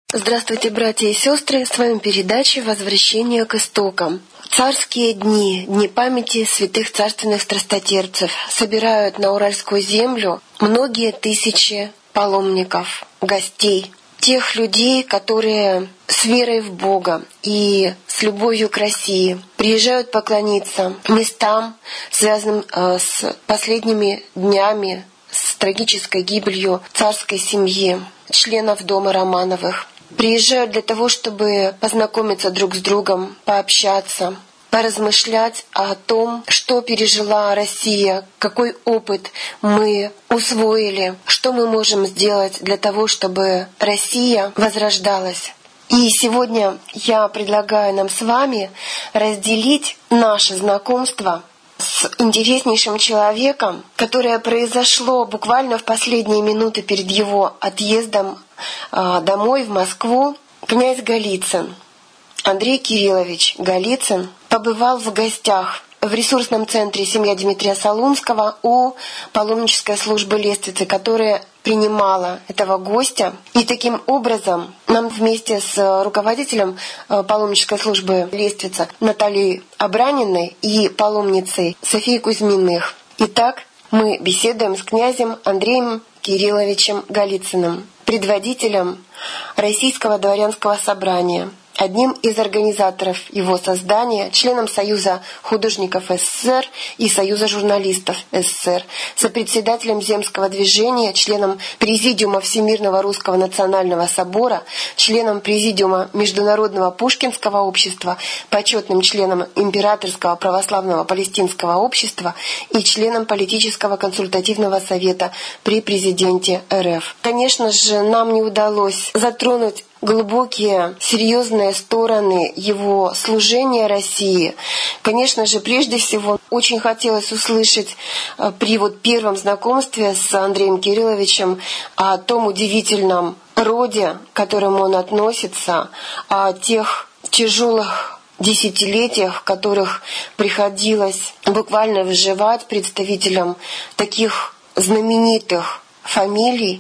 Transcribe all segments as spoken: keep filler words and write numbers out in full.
Здравствуйте, братья и сестры! С вами передача «Возвращение к истокам». Царские дни, дни памяти святых царственных страстотерпцев собирают на Уральскую землю многие тысячи паломников, гостей, тех людей, которые с верой в Бога и с любовью к России приезжают поклониться местам, связанным э, с последними днями, с трагической гибелью царской семьи, членов дома Романовых. Приезжают для того, чтобы познакомиться друг с другом, пообщаться, поразмышлять о том, что пережила Россия, какой опыт мы усвоили, что мы можем сделать для того, чтобы Россия возрождалась. И сегодня я предлагаю нам с вами разделить наше знакомство с интереснейшим человеком, которое произошло буквально в последние минуты перед его отъездом э, домой в Москву. Князь Голицын, Андрей Кириллович Голицын, побывал в гостях в ресурсном центре «Семья Дмитрия Солунского» у паломнической службы Лествицы, которая принимала этого гостя. И таким образом нам вместе с руководителем паломнической службы Лествица Натальей Абраниной и паломницей Софией Кузьминых. Итак, мы беседуем с князем Андреем Кирилловичем Голицыным, предводителем Российского дворянского собрания, одним из организаторов его создания, членом Союза художников СССР и Союза журналистов СССР, сопредседателем Земского движения, членом Президиума Всемирного Русского Национального Собора, членом Президиума Международного Пушкинского общества, почетным членом Императорского православного палестинского общества и членом Политического консультативного совета при президенте РФ. Конечно же, нам не удалось затронуть глубокие, серьезные стороны его служения России. Конечно же, прежде всего, очень хотелось услышать при вот первом знакомстве с Андреем Кирилловичем о том удивительном роде, к которому он относится, о тех тяжелых десятилетиях, в которых приходилось буквально выживать представителям таких знаменитых фамилий,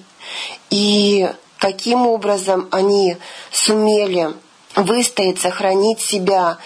и каким образом они сумели выстоять, сохранить себя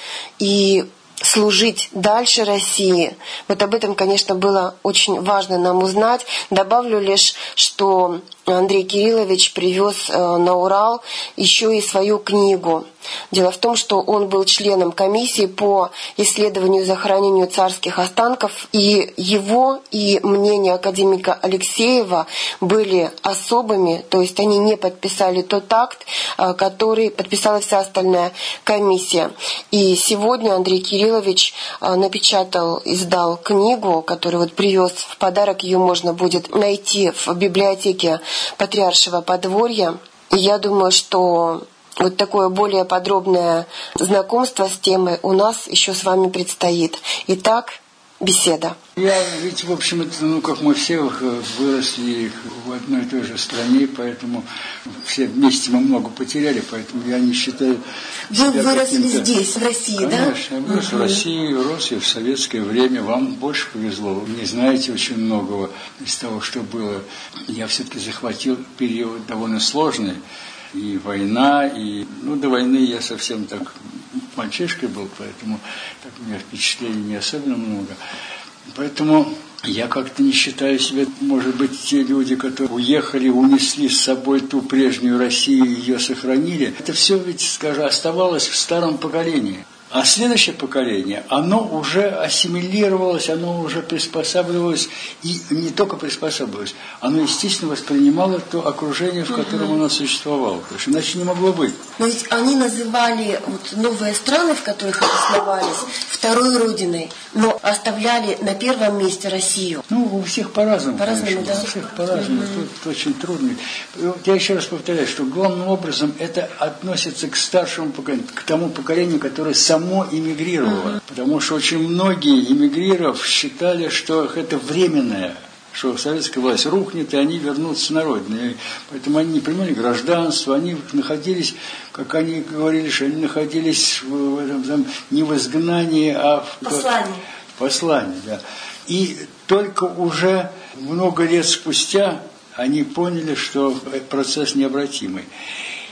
и служить дальше России. Вот об этом, конечно, было очень важно нам узнать. Добавлю лишь, что Андрей Кириллович привез на Урал еще и свою книгу. Дело в том, что он был членом комиссии по исследованию и захоронению царских останков, и его и мнение академика Алексеева были особыми, то есть они не подписали тот акт, который подписала вся остальная комиссия. И сегодня Андрей Кириллович напечатал, издал книгу, которую вот привез в подарок, ее можно будет найти в библиотеке Патриаршего подворья. И я думаю, что вот такое более подробное знакомство с темой у нас еще с вами предстоит. Итак, беседа. Я ведь, в общем, это, ну, как мы все выросли в одной и той же стране, поэтому все вместе мы много потеряли, поэтому я не считаю... Вы выросли здесь, в России, Конечно, да? Конечно, я вырос угу. в России, рос я в советское время. Вам больше повезло, вы не знаете очень многого из того, что было. Я все-таки захватил период довольно сложный. И война, и... Ну, до войны я совсем так мальчишкой был, поэтому так у меня впечатлений не особенно много. Поэтому я как-то не считаю себя, может быть, те люди, которые уехали, унесли с собой ту прежнюю Россию и ее сохранили. Это все ведь, скажем, оставалось в старом поколении. А следующее поколение, оно уже ассимилировалось, оно уже приспосабливалось, и не только приспосабливалось, оно, естественно, воспринимало то окружение, в котором оно существовало, потому что иначе не могло быть. Но ведь они называли вот новые страны, в которых обосновались, второй родиной, но оставляли на первом месте Россию. Ну, у всех по-разному. По-разному, конечно, да? У всех по-разному. Mm-hmm. Тут очень трудно. Я еще раз повторяю, что главным образом это относится к старшему поколению, к тому поколению, которое само эмигрировало. Mm-hmm. Потому что очень многие эмигрировав считали, что это временное, что советская власть рухнет, и они вернутся на родину. И поэтому они не принимали гражданство, они находились, как они говорили, что они находились в этом, там, не в изгнании, а в послании. В послании, да. И только уже много лет спустя они поняли, что процесс необратимый.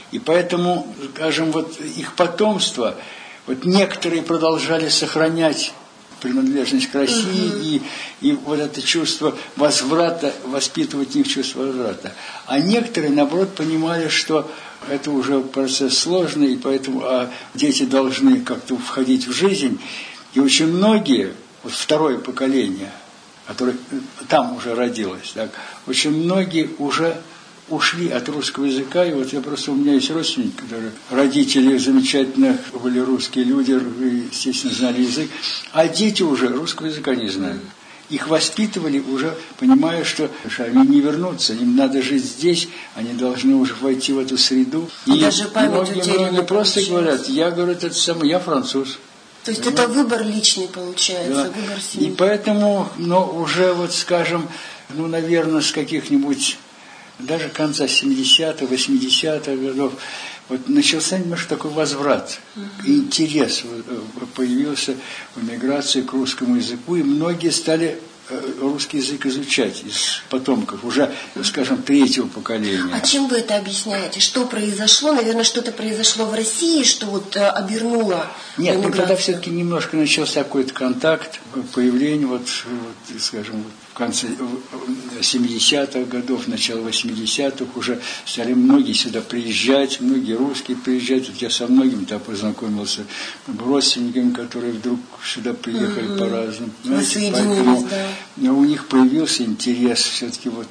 И поэтому, скажем, вот их потомство, вот некоторые продолжали сохранять принадлежность к России угу. и, и вот это чувство возврата, воспитывать в них чувство возврата. А некоторые, наоборот, понимали, что это уже процесс сложный, и поэтому а дети должны как-то входить в жизнь. И очень многие, вот второе поколение, которое там уже родилось, так, очень многие уже ушли от русского языка. И вот я просто, у меня есть родственники, которые, родители замечательно были русские люди, естественно, знали язык, а дети уже русского языка не знают. Их воспитывали уже, понимая, что они не вернутся, им надо жить здесь, они должны уже войти в эту среду. И даже многие, многие просто говорят, я, говорю, это самое, я француз. То есть понимаете? Это выбор личный получается, да. Выбор семьи. И поэтому, ну, уже вот, скажем, ну, наверное, с каких-нибудь даже конца семидесятых, восьмидесятых годов, вот начался немножко такой возврат, uh-huh. интерес появился в эмиграции к русскому языку, и многие стали русский язык изучать из потомков, уже, скажем, третьего поколения. А чем вы это объясняете? Что произошло? Наверное, что-то произошло в России, что вот обернуло Нет, эмиграцию? Ну тогда все-таки немножко начался какой-то контакт, появление, вот, вот скажем, в конце семидесятых годов, начало восьмидесятых, уже стали многие сюда приезжать, многие русские приезжать. Вот я со многими-то познакомился, родственниками, которые вдруг сюда приехали угу. по-разному. Поэтому да. у них появился интерес все-таки вот.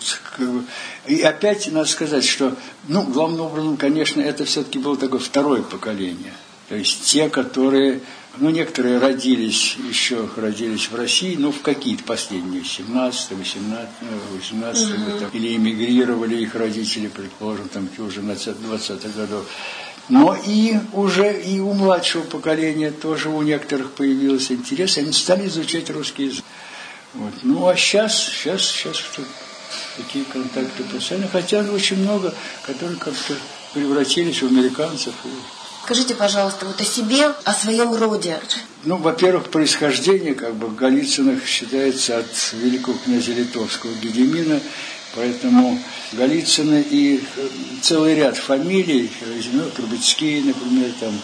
И опять надо сказать, что, ну, главным образом, конечно, это все-таки было такое второе поколение. То есть те, которые, ну, некоторые родились, еще родились в России, ну, в какие-то последние, семнадцатом, восемнадцатом, mm-hmm. или эмигрировали их родители, предположим, там, уже на двадцатых годов. Но и уже и у младшего поколения тоже у некоторых появился интерес, и они стали изучать русский язык. Вот. Ну, а сейчас, сейчас, сейчас такие контакты постоянно, хотя очень много, которые как-то превратились в американцев. Скажите, пожалуйста, вот о себе, о своем роде. Ну, во-первых, происхождение, как бы, Голицыных считается от великого князя Литовского Гедемина, поэтому Голицыны и целый ряд фамилий, ну, Трубецкие, например, там,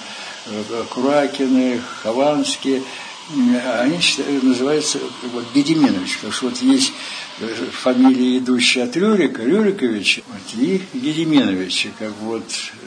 Куракины, Хованские, они называются вот, Гедеминович, потому что вот есть фамилии, идущие от Рюрика, Рюриковича, вот, и Гедеминовича, как вот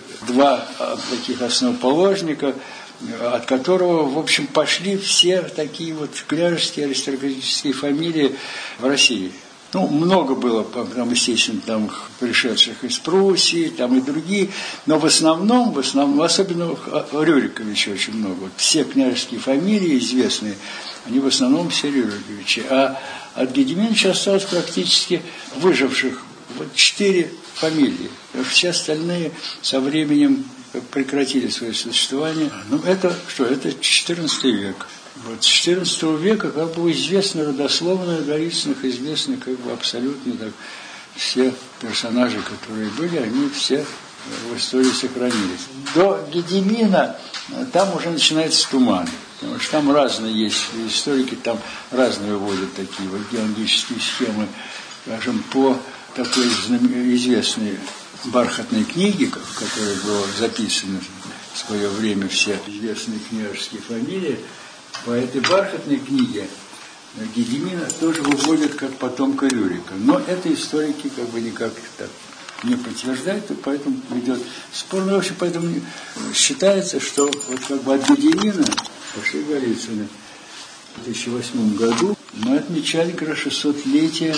два таких основоположника, от которого, в общем, пошли все такие вот княжеские аристократические фамилии в России. Ну, много было, там, естественно, там, пришедших из Пруссии, там и другие, но в основном, в основном, особенно Рюриковича очень много. Вот все княжеские фамилии известные, они в основном все Рюриковичи. А от Гедеминовича осталось практически выживших вот четыре фамилии. Все остальные со временем прекратили свое существование. Ну, это что? Это четырнадцатый век. Вот с четырнадцатого века как бы известно родословно Голицыных, известны как бы абсолютно так, все персонажи, которые были, они все в истории сохранились. До Гедемина там уже начинается туман, потому что там разные есть историки, там разные выводят такие вот геологические схемы, скажем, по такой известной бархатной книге, в которой было записано в свое время все известные княжеские фамилии. По этой бархатной книге Гедемина тоже выводят как потомка Рюрика. Но это историки как бы никак так не подтверждают, и поэтому идет спор. Но вообще поэтому считается, что вот как бы от Гедемина пошли Голицыны. В две тысячи восьмом году мы отмечали как раз шестисотлетие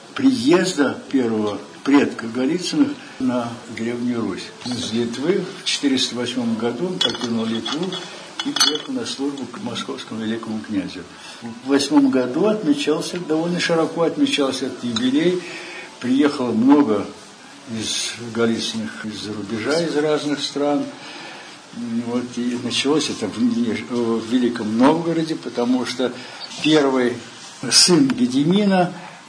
приезда первого предка Голицыных на Древнюю Русь. Из Литвы в четыреста восьмом году он покинул Литву и приехал на службу к московскому великому князю. В восьмом году отмечался, довольно широко отмечался этот юбилей. Приехало много из Голицыных из-за рубежа, из разных стран. Вот, и началось это в, в Великом Новгороде, потому что первый сын Гедемина,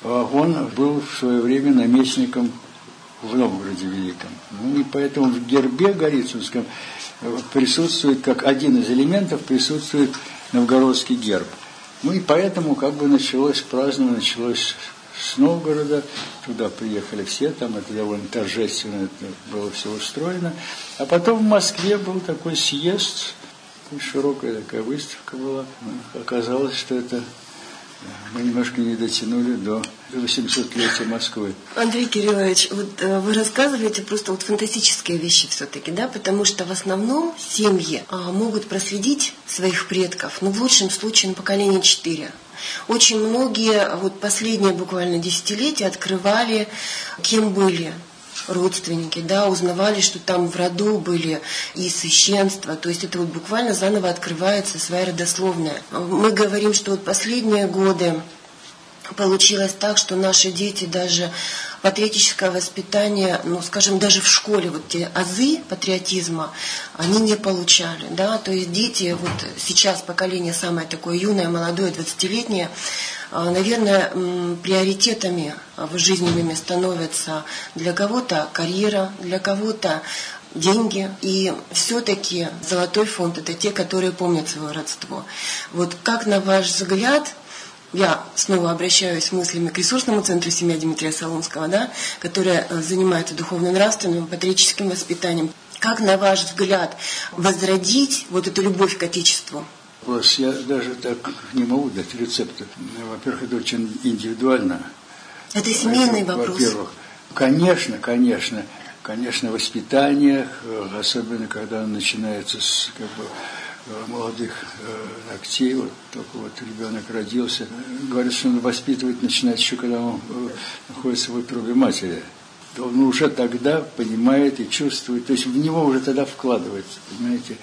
он был в свое время наместником в Новгороде Великом. Ну и поэтому в гербе Голицынском присутствует, как один из элементов, присутствует новгородский герб. Ну и поэтому как бы началось празднование, началось с Новгорода, туда приехали все, там это довольно торжественно это было все устроено. А потом в Москве был такой съезд, широкая такая выставка была. Оказалось, что это мы немножко не дотянули до восьмисотлетия Москвы. Андрей Кириллович, вот вы рассказываете просто вот фантастические вещи все-таки, да, потому что в основном семьи а, могут проследить своих предков, ну, в лучшем случае, на поколение четыре. Очень многие, вот последние буквально десятилетия открывали, кем были родственники, да, узнавали, что там в роду были и священства, то есть это вот буквально заново открывается своя родословная. Мы говорим, что вот последние годы получилось так, что наши дети даже патриотическое воспитание, ну, скажем, даже в школе вот те азы патриотизма, они не получали, да, то есть дети, вот сейчас поколение самое такое юное, молодое, двадцатилетнее, наверное, приоритетами жизненными становятся для кого-то карьера, для кого-то деньги. И все-таки золотой фонд – это те, которые помнят свое родство. Вот как, на ваш взгляд, я снова обращаюсь мыслями к ресурсному центру «Семья» Дмитрия Солунского, да, которая занимается духовно-нравственным, патриотическим воспитанием, как, на ваш взгляд, возродить вот эту любовь к Отечеству? Я даже так не могу дать рецепта. Во-первых, это очень индивидуально. Это семейный вопрос. Во-первых, конечно, конечно, конечно, воспитание, особенно когда оно начинается с как бы, молодых ногтей, вот только вот ребенок родился. Говорят, что он воспитывать начинает еще, когда он находится в утробе матери. Он уже тогда понимает и чувствует, то есть в него уже тогда вкладывается, понимаете.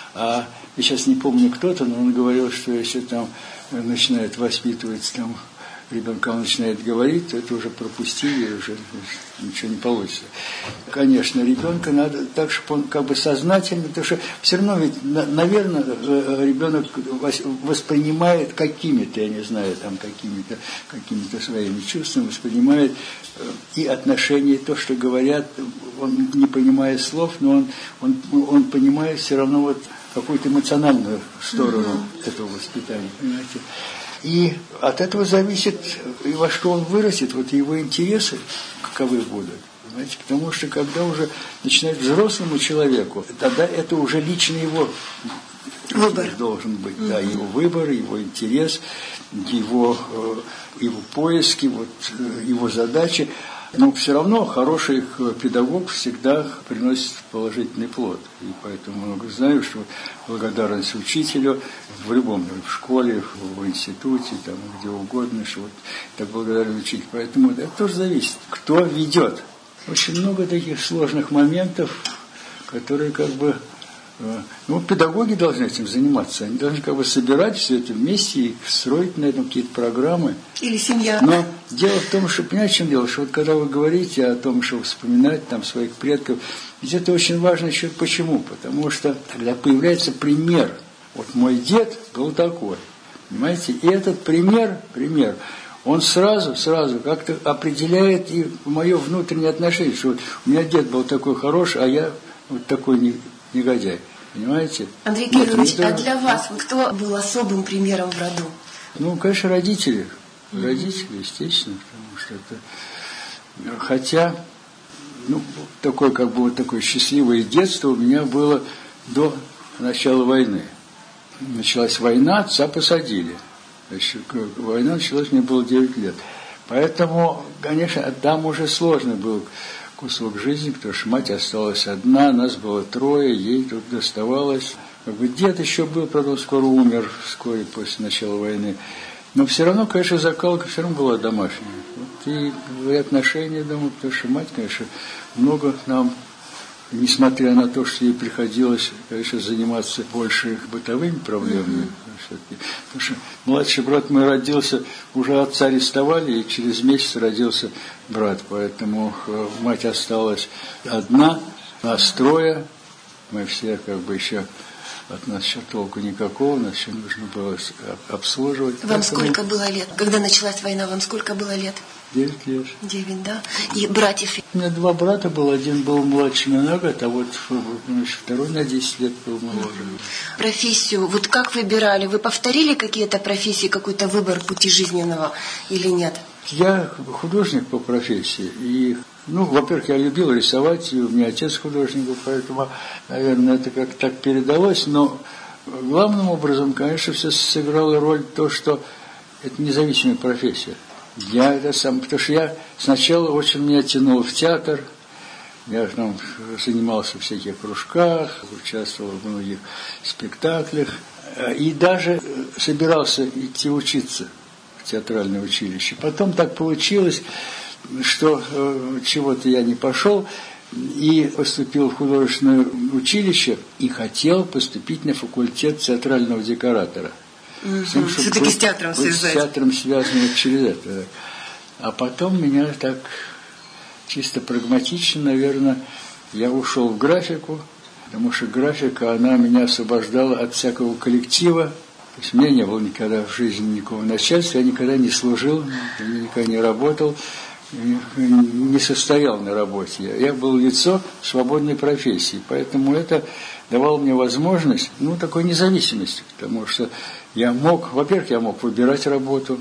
А я сейчас не помню кто-то, но он говорил, что если там начинает воспитывать там ребенка, он начинает говорить, то это уже пропустили, и уже ничего не получится. Конечно, ребенка надо так, чтобы он как бы сознательно, потому что все равно ведь, наверное, ребенок воспринимает какими-то, я не знаю, там какими-то какими-то своими чувствами, воспринимает и отношения, и то, что говорят, он не понимая слов, но он, он, он понимает все равно вот какую-то эмоциональную сторону mm-hmm. этого воспитания, понимаете. И от этого зависит, и во что он вырастет, вот его интересы каковы будут. Понимаете? Потому что когда уже начинает взрослому человеку, тогда это уже лично его выбор должен быть. Mm-hmm. Да, его выбор, его интерес, его, его поиски, вот, его задачи. Но все равно хороший педагог всегда приносит положительный плод. И поэтому много знаю, что благодарность учителю в любом, в школе, в институте, там, где угодно, что вот так благодарен учителю. Поэтому это тоже зависит, кто ведет. Очень много таких сложных моментов, которые как бы... Ну, педагоги должны этим заниматься. Они должны как бы собирать все это вместе и строить на этом какие-то программы. Или семья. Но дело в том, что, понимаете, в чем дело? Что вот когда вы говорите о том, что вспоминать там своих предков, ведь это очень важно еще почему? Потому что тогда появляется пример. Вот мой дед был такой. Понимаете? И этот пример, пример, он сразу, сразу как-то определяет и мое внутреннее отношение, что вот у меня дед был такой хороший, а я вот такой не негодяй, понимаете? Андрей Кириллович, вот, а для вас кто был особым примером в роду? Ну, конечно, родители. Mm-hmm. Родители, естественно, потому что это... Хотя, ну, такое, как бы, вот такое счастливое детство у меня было до начала войны. Началась война, отца посадили. Значит, война началась, мне было девять лет. Поэтому, конечно, там уже сложно было кусок жизни, потому что мать осталась одна, нас было трое, ей тут доставалось. Как бы дед еще был, правда, он скоро умер, вскоре после начала войны. Но все равно, конечно, закалка все равно была домашняя. Вот и, и отношения, думаю, потому что мать, конечно, много нам, несмотря на то, что ей приходилось, конечно, заниматься больше бытовыми проблемами. Mm-hmm. Потому что младший брат мой родился, уже отца арестовали, и через месяц родился брат. Поэтому мать осталась одна, нас трое. Мы все как бы еще, от нас еще толку никакого, нас еще нужно было обслуживать. Вам Поэтому... сколько было лет? Когда началась война, вам сколько было лет? Девять лет. Девять, да? И братьев? У меня два брата было, один был младше на год, а вот второй на десять лет был моложе. Профессию, вот как выбирали? Вы повторили какие-то профессии, какой-то выбор пути жизненного или нет? Я художник по профессии, и, ну, во-первых, я любил рисовать, и у меня отец художник был, поэтому, наверное, это как-то так передалось, но главным образом, конечно, все сыграло роль то, что это независимая профессия. Я это сам, потому что я сначала очень меня тянуло в театр, я там занимался в всяких кружках, участвовал в многих спектаклях, и даже собирался идти учиться в театральное училище. Потом так получилось, что э, чего-то я не пошел и поступил в художественное училище и хотел поступить на факультет театрального декоратора. Mm-hmm. Тем, все-таки с театром связать. С театром связано вот через это. А потом меня так чисто прагматично, наверное, я ушел в графику, потому что графика, она меня освобождала от всякого коллектива. То есть у меня не было никогда в жизни никакого начальства, я никогда не служил, никогда не работал, не состоял на работе. Я был лицо свободной профессии, поэтому это давало мне возможность, ну, такой независимости, потому что я мог, во-первых, я мог выбирать работу,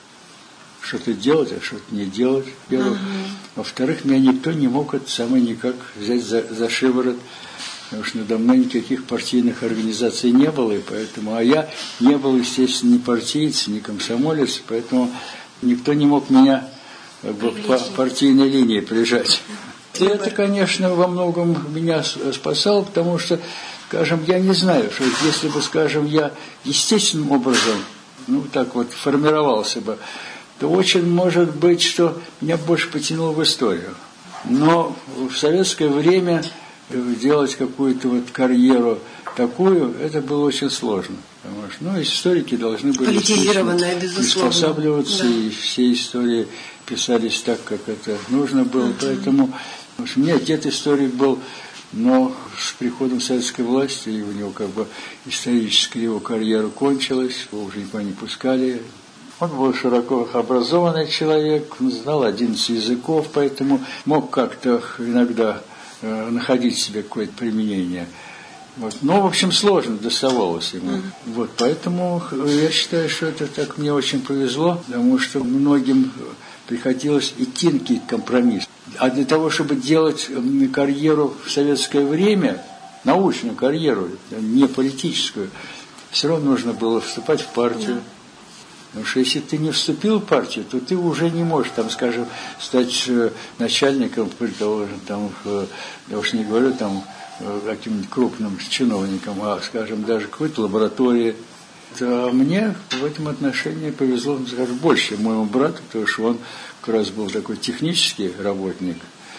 что-то делать, а что-то не делать, во-первых. Uh-huh. Во-вторых, меня никто не мог это самое никак взять за, за шиворот, потому что надо мной никаких партийных организаций не было, и поэтому, а я не был, естественно, ни партиец, ни комсомолец, поэтому никто не мог меня как бы, по партийной линии прижать. И это, конечно, во многом меня спасало, потому что, скажем, я не знаю, что если бы, скажем, я естественным образом, ну, так вот, формировался бы, то очень может быть, что меня больше потянуло в историю. Но в советское время делать какую-то вот карьеру такую, это было очень сложно. Потому что, ну, историки должны были приспосабливаться, да. И все истории писались так, как это нужно было. Uh-huh. Поэтому у меня дед историк был, но с приходом советской власти у него как бы историческая его карьера кончилась, его уже никуда не пускали. Он был широко образованный человек, он знал одиннадцать языков, поэтому мог как-то иногда э, находить себе какое-то применение. Вот. Но, в общем, сложно доставалось ему. Mm-hmm. Вот, поэтому я считаю, что это так мне очень повезло, потому что многим приходилось идти на какие-то компромиссы. А для того, чтобы делать карьеру в советское время, научную карьеру, не политическую, все равно нужно было вступать в партию. Mm-hmm. Потому что если ты не вступил в партию, то ты уже не можешь, там, скажем, стать начальником, там, я уж не говорю, там, каким-нибудь крупным чиновником, а, скажем, даже какой-то лаборатории. А мне в этом отношении повезло, скажем, больше моему брату, потому что он как раз был такой технический работник,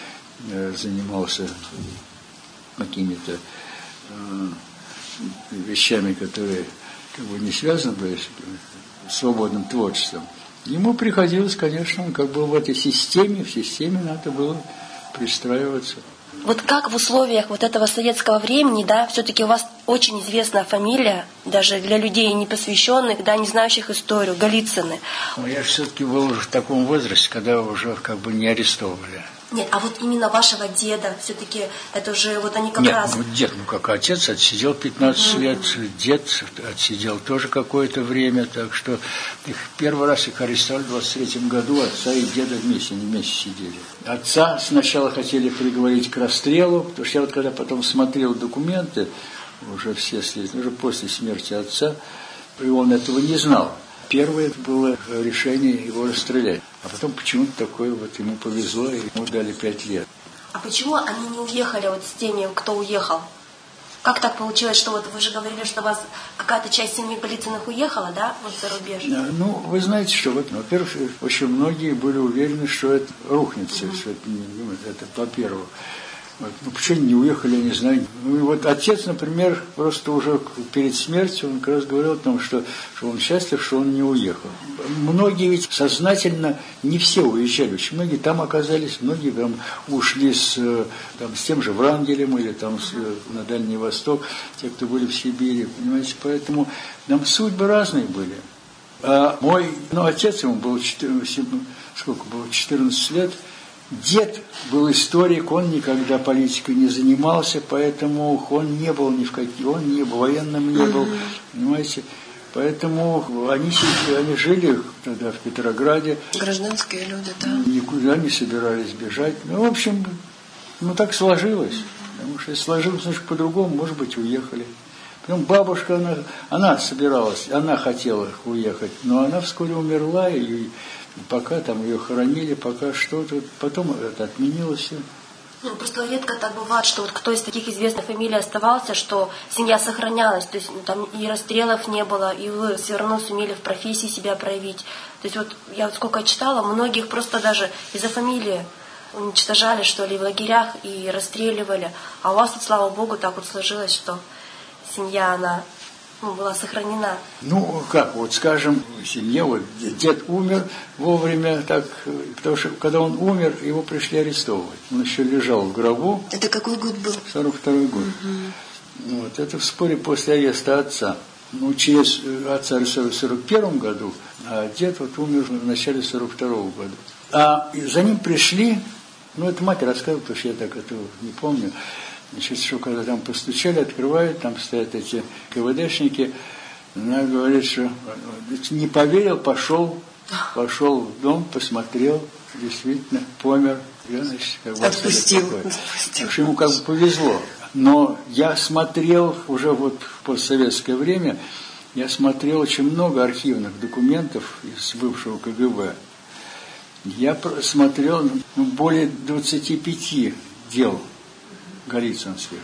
занимался какими-то вещами, которые как бы не связаны были с свободным творчеством. Ему приходилось, конечно, он как был в этой системе, в системе надо было пристраиваться. Вот как в условиях вот этого советского времени, да, все-таки у вас очень известная фамилия, даже для людей непосвященных, да, не знающих историю, Голицыны. Но я же все-таки был уже в таком возрасте, когда уже как бы не арестовывали. Нет, а вот именно вашего деда, все-таки это уже вот они как Нет, раз... Нет, ну дед, ну как отец отсидел пятнадцать uh-huh. лет, дед отсидел тоже какое-то время, так что их первый раз их арестовали в двадцать третьем году, отца и деда вместе, они вместе сидели. Отца сначала хотели приговорить к расстрелу, потому что я вот когда потом смотрел документы, уже все следствия, уже после смерти отца, и он этого не знал. Первое было решение его расстрелять. А потом почему-то такое вот ему повезло, и ему дали пять лет. А почему они не уехали вот с теми, кто уехал? Как так получилось, что вот вы же говорили, что у вас какая-то часть семьи Голицыных уехала, да, вот за рубеж? Ну, вы знаете, что, вот, во-первых, очень многие были уверены, что это рухнет все, mm-hmm. что это, это по-первых. Вот. Ну, почему они не уехали, я не знаю. Ну, вот отец, например, просто уже перед смертью, он как раз говорил о том, что, что он счастлив, что он не уехал. Многие ведь сознательно, не все уезжали, очень многие там оказались, многие там ушли с, там, с тем же Врангелем или там с, на Дальний Восток, те, кто были в Сибири, понимаете, поэтому там судьбы разные были. А мой, ну, отец ему был четырнадцать, сколько было, четырнадцать лет. Дед был историк, он никогда политикой не занимался, поэтому он не был ни в каких, он не был военным, не был, понимаете. Поэтому они, они жили тогда в Петрограде. Гражданские люди, да. Никуда не собирались бежать. Ну, в общем, ну так сложилось. Потому что если сложилось немножко по-другому, может быть, уехали. Потом бабушка, она, она собиралась, она хотела уехать, но она вскоре умерла, и пока там ее хоронили, пока что-то, потом это отменилось все. Ну, просто редко так бывает, что вот кто из таких известных фамилий оставался, что семья сохранялась, то есть ну, там и расстрелов не было, и вы все равно сумели в профессии себя проявить. То есть вот я вот сколько читала, многих просто даже из-за фамилии уничтожали, что ли, в лагерях и расстреливали. А у вас, вот, слава Богу, так вот сложилось, что семья, она ну, была сохранена. Ну, как, вот скажем, в семье, вот дед умер вовремя, так, потому что когда он умер, его пришли арестовывать. Он еще лежал в гробу. Это какой год был? сорок второй год. Угу. Вот, это вскоре после ареста отца. Ну, через отца арестовали в сорок первом году, а дед вот умер в начале сорок второго года. А за ним пришли, ну, это мать рассказывала, потому что я так этого не помню. Значит, что когда там постучали, открывают, там стоят эти КВДшники, она говорит, что не поверил, пошел, пошел в дом, посмотрел, действительно, помер. Я, значит, как бы отпустил. Так что ему как бы повезло. Но я смотрел уже вот в постсоветское время, я смотрел очень много архивных документов из бывшего КГБ. Я смотрел ну, более двадцати пяти дел голицынских.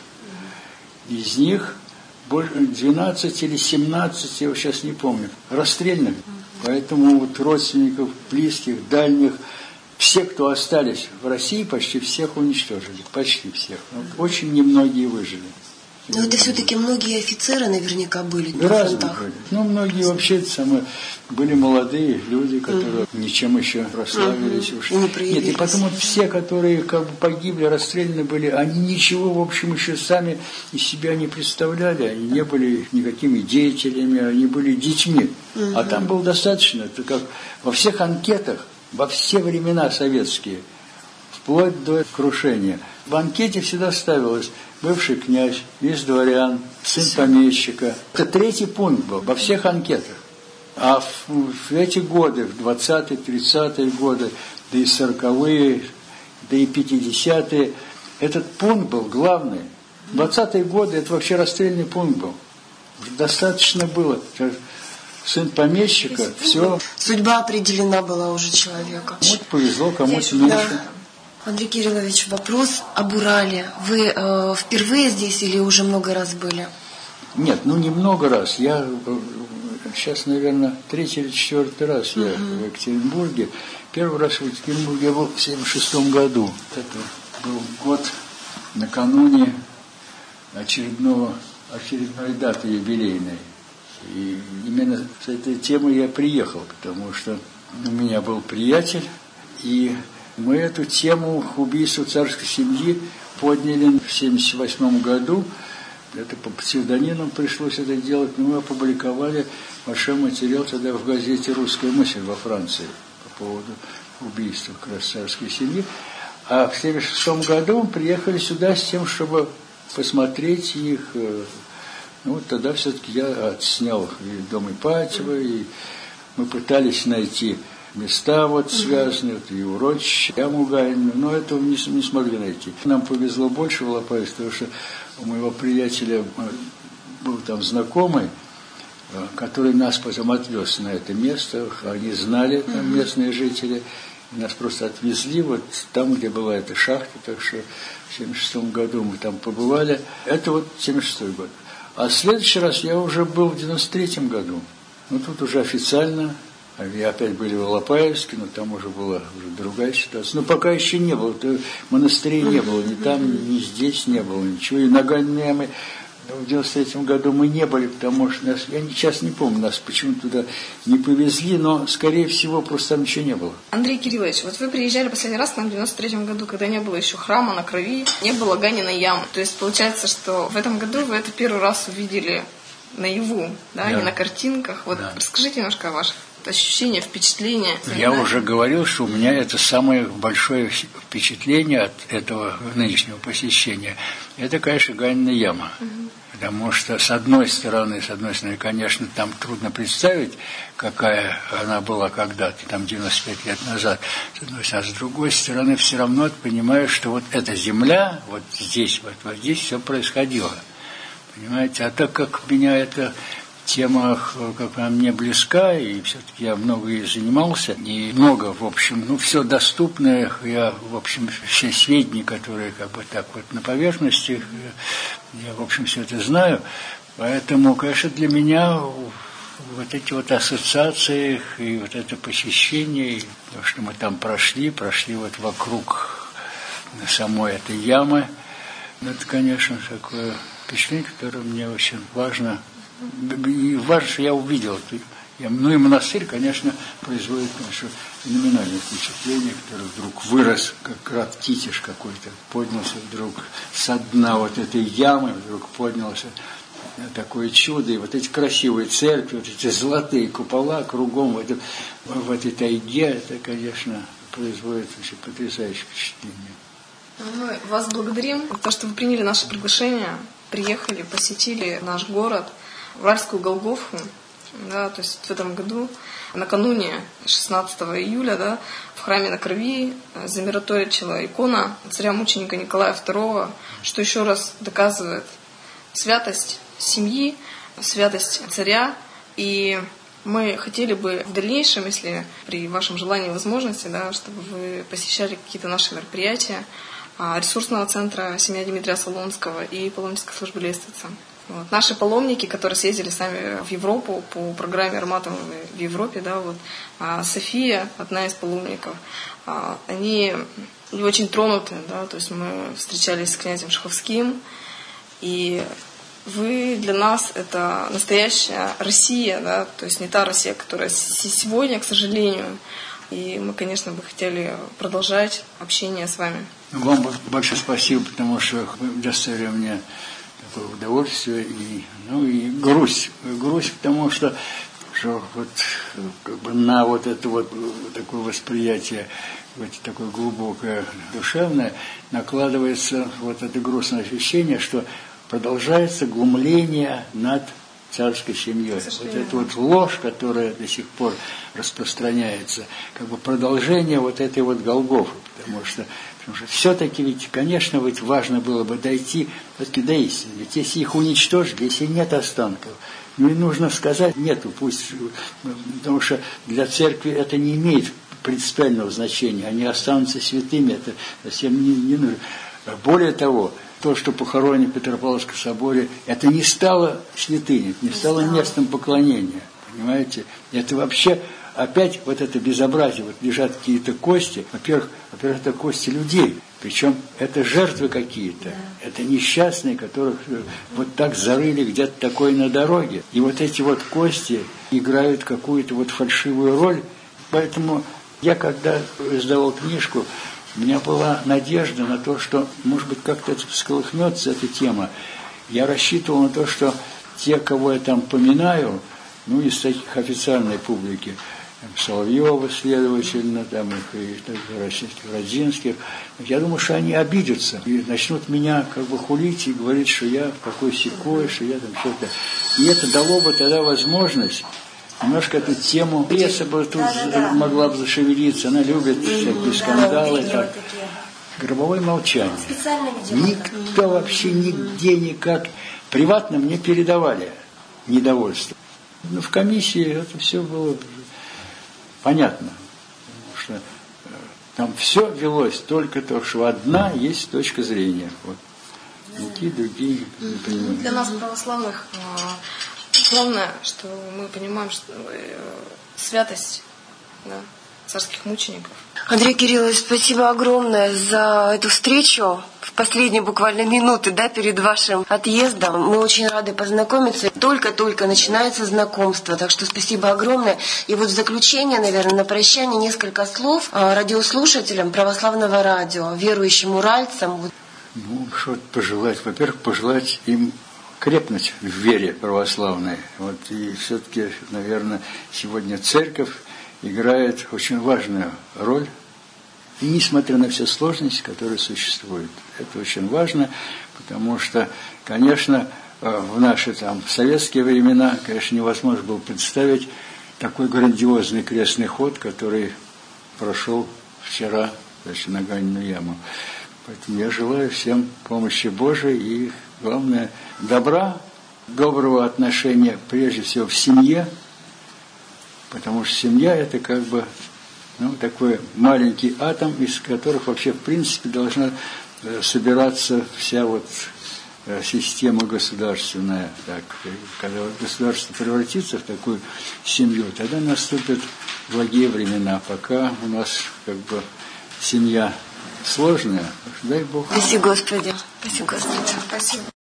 Из них двенадцать или семнадцать, я сейчас не помню, расстрельных. Поэтому вот родственников, близких, дальних, все, кто остались в России, почти всех уничтожили. Почти всех. Но очень немногие выжили. Но это все-таки многие офицеры наверняка были на фронтах. Были. Ну, многие вообще самые, были молодые люди, которые uh-huh. ничем еще прославились. Uh-huh. Уж. Не Нет, и потом вот все, которые как бы погибли, расстреляны были, они ничего, в общем, еще сами из себя не представляли. Они не были никакими деятелями, они были детьми. Uh-huh. А там было достаточно, это как во всех анкетах, во все времена советские, вплоть до крушения. В анкете всегда ставилось бывший князь, из дворян, сын помещика. Это третий пункт был во всех анкетах. А в, в эти годы, в двадцатые, тридцатые годы, да и сороковые, да и пятидесятые, этот пункт был главный. В двадцатые годы это вообще расстрельный пункт был. Достаточно было. Сын помещика, все. Судьба определена была уже человека. Кому-то повезло, кому-то меньше. Да. Андрей Кириллович, вопрос об Урале. Вы э, впервые здесь или уже много раз были? Нет, ну не много раз. Я сейчас, наверное, третий или четвертый раз я uh-huh. в Екатеринбурге. Первый раз в Екатеринбурге я был в семьдесят шестом году. Это был год накануне очередного, очередной даты юбилейной. И именно с этой темой я приехал, потому что у меня был приятель, и мы эту тему убийства царской семьи подняли в семьдесят восьмом году. Это по псевдонимам пришлось это делать, но мы опубликовали большой материал тогда в газете «Русская мысль» во Франции по поводу убийства как раз царской семьи. А в семьдесят шестом году мы приехали сюда с тем, чтобы посмотреть их. Ну вот тогда все-таки я отснял и дом Ипатьева, и мы пытались найти места вот связанные, вот, и урочище, яму Гаину, но этого не, не смогли найти. Нам повезло больше в Алапаевске, потому что у моего приятеля был там знакомый, который нас потом отвез на это место, они знали там местные жители, и нас просто отвезли вот там, где была эта шахта, так что в семьдесят шестом году мы там побывали. Это вот семьдесят шестой год. А в следующий раз я уже был в девяносто третьем году. Ну тут уже официально. И опять были в Алапаевске, но там уже была уже другая ситуация. Но пока еще не было, монастырей не было, ни там, ни здесь не было ничего. И на Ганьяме в девяносто третьем году мы не были, потому что нас, я сейчас не помню, нас почему-то туда не повезли, но, скорее всего, просто там ничего не было. Андрей Кириллович, вот вы приезжали последний раз там в девяносто третьем году, когда не было еще храма на крови, не было Ганиной ямы. То есть получается, что в этом году вы это первый раз увидели наяву, да, да. не на картинках. Вот да. Расскажите немножко о ваших ощущения, впечатления. Я да? уже говорил, что у меня это самое большое впечатление от этого нынешнего посещения. Это, конечно, Ганина яма. Угу. Потому что, с одной стороны, с одной стороны, конечно, там трудно представить, какая она была когда-то, там девяносто пять лет назад. С одной стороны, а с другой стороны, все равно ты понимаешь, что вот эта земля, вот здесь, вот, вот здесь все происходило. Понимаете? А так как меня эта тема, как она мне близка, и все-таки я много ей занимался, и много, в общем, ну, все доступное, я, в общем, все сведения, которые как бы так вот на поверхности, я, в общем, все это знаю, поэтому, конечно, для меня вот эти вот ассоциации и вот это посещение, и то, что мы там прошли, прошли вот вокруг самой этой ямы, это, конечно, такое впечатление, которое мне очень важно. И важно, что я увидел. Я, ну и монастырь, конечно, производит, конечно, феноменальное впечатление, который вдруг вырос, как крат-китиш какой-то, поднялся вдруг со дна вот этой ямы, вдруг поднялся такое чудо. И вот эти красивые церкви, вот эти золотые купола кругом в, этом, в этой тайге, это, конечно, производит очень потрясающее впечатление. Мы вас благодарим за то, что вы приняли наше приглашение, приехали, посетили наш город, Уральскую Голгофу, да, то есть в этом году, накануне шестнадцатого июля, да, в храме на Крови замиротворчила икона царя-мученика Николая второго, что еще раз доказывает святость семьи, святость царя. И мы хотели бы в дальнейшем, если при вашем желании и возможности, да, чтобы вы посещали какие-то наши мероприятия ресурсного центра «Семья Дмитрия Солонского» и паломнической службы «Лестница». Вот. Наши паломники, которые съездили сами в Европу по программе «Арматом» в Европе, да, вот, а София, одна из паломников, а, они очень тронуты, да, то есть мы встречались с князем Шаховским, и вы для нас это настоящая Россия, да, то есть не та Россия, которая сегодня, к сожалению, и мы, конечно, бы хотели продолжать общение с вами. Вам большое спасибо, потому что вы доставили мне такое удовольствие и, ну, и грусть. Грусть, потому что, что вот, как бы на вот это вот такое восприятие, вот такое глубокое, душевное, накладывается вот это грустное ощущение, что продолжается глумление над царской семьей. Вот эта вот ложь, которая до сих пор распространяется, как бы продолжение вот этой вот Голгофы, потому что Потому что все-таки ведь, конечно, ведь важно было бы дойти все-таки до истины. Ведь если их уничтожили, если нет останков, ну и нужно сказать, нету, пусть, потому что для церкви это не имеет принципиального значения. Они останутся святыми, это совсем не, не нужно. Более того, то, что похоронено в Петропавловском соборе, это не стало святыней, не стало местом поклонения. Понимаете? Это вообще... Опять вот это безобразие, вот лежат какие-то кости, во-первых, во-первых, это кости людей, причем это жертвы какие-то, да. Это несчастные, которых вот так зарыли где-то такое на дороге, и вот эти вот кости играют какую-то вот фальшивую роль, поэтому я, когда издавал книжку, у меня была надежда на то, что, может быть, как-то это всколыхнется эта тема, я рассчитывал на то, что те, кого я там поминаю, ну, из таких официальной публики, Соловьева, следовательно, там их и российских, Родзинских. Я думаю, что они обидятся и начнут меня как бы хулить и говорить, что я какой-сякой, что я там что-то. И это дало бы тогда возможность немножко эту тему, пресса бы тут да, да, да. могла бы зашевелиться, она любит mm-hmm, всякие скандалы. Да, так. Гробовое молчание. Никто вообще нигде никак. Приватно мне передавали недовольство. Но в комиссии это все было понятно, потому что э, там все велось только то, что одна есть точка зрения. Вот. Никакие другие не понимают. Для нас, православных, главное, что мы понимаем, что э, святость, да, царских мучеников. Андрей Кириллович, спасибо огромное за эту встречу в последние буквально минуты, да, перед вашим отъездом. Мы очень рады познакомиться. Только-только начинается знакомство, так что спасибо огромное. И вот в заключение, наверное, на прощание несколько слов радиослушателям православного радио, верующим уральцам. Ну, что пожелать? Во-первых, пожелать им крепнуть в вере православной. Вот, и все-таки, наверное, сегодня церковь играет очень важную роль, и несмотря на все сложности, которые существуют. Это очень важно, потому что, конечно, в наши там советские времена, конечно, невозможно было представить такой грандиозный крестный ход, который прошел вчера, значит, на Ганиную яму. Поэтому я желаю всем помощи Божией и, главное, добра, доброго отношения, прежде всего, в семье, потому что семья – это как бы ну, такой маленький атом, из которых вообще, в принципе, должна собираться вся вот система государственная. Так, когда государство превратится в такую семью, тогда наступят благие времена. Пока у нас как бы семья сложная, дай Бог. Спаси Господи. Спаси Господи. Спасибо.